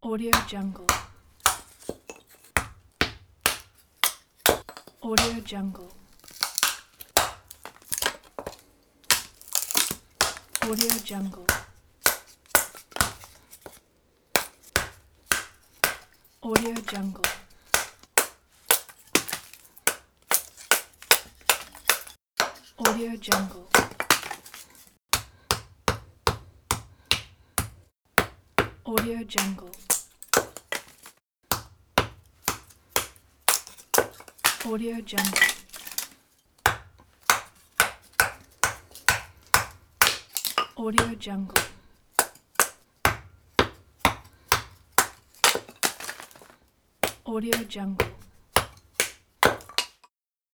Audio Jungle. Audio Jungle. Audio Jungle. Audio Jungle. Audio Jungle. Audio Jungle. Audio Jungle. Audio Jungle. Audio Jungle.